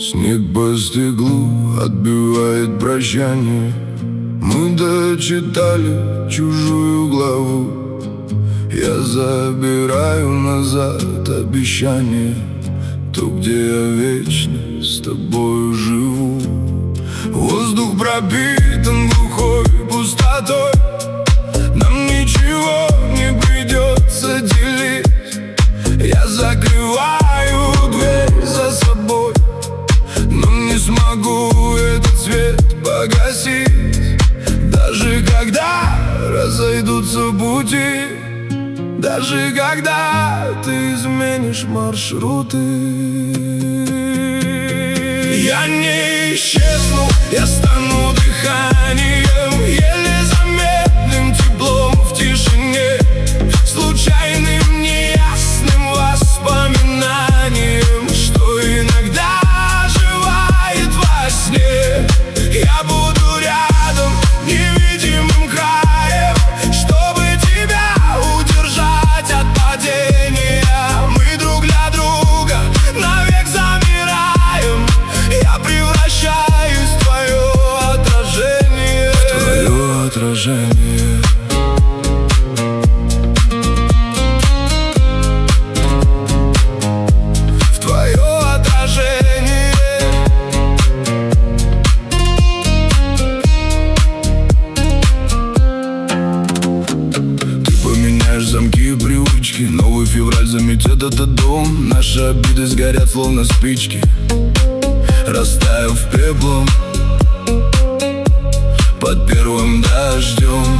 Снег по стеклу отбивает прощание. Мы дочитали чужую главу. Я забираю назад обещание, то, где я вечно с тобою живу. Воздух пропитан глухой пустотой. Нам ничего не придется делить. Я закрываю дверь за собой, но не смогу этот свет погасить. Даже когда разойдутся пути, даже когда ты изменишь маршруты, я не исчезну, я стану дыханием, еле заметным теплом в тишине, случайным неясным воспоминанием, что иногда оживает во сне. Я буду рядом невидимым краем, чтобы тебя удержать от падения. Мы друг для друга навек замираем. Я превращаюсь в твое отражение. В твое отражение. В твое отражение. Ты поменяешь замки и привычки, новый февраль заметет этот дом. Наши обиды сгорят словно спички, растаяв пеплом под первым дождем.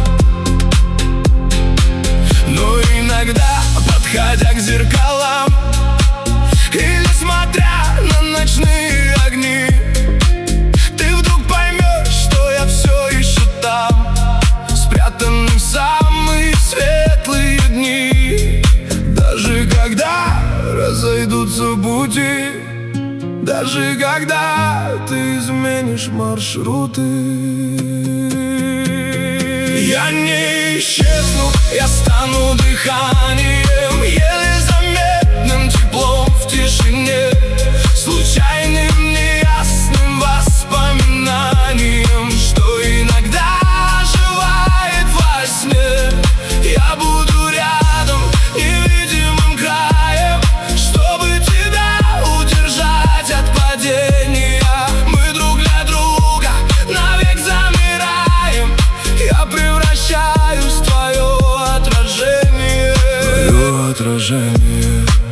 Но иногда, подходя к зеркалам или смотря на ночные огни, ты вдруг поймешь, что я все еще там, спрятанный в самые светлые дни. Даже когда разойдутся пути, даже когда ты изменишь маршруты, я не исчезну, я стану дыханием, еле заметным теплом в тишине, случайным неясным воспоминанием, что иногда оживает во сне. Я буду рядом невидимым краем, чтобы тебя удержать от падения. Мы друг для друга навек замираем. Я превращаюсь в твое отражение. Твое отражение.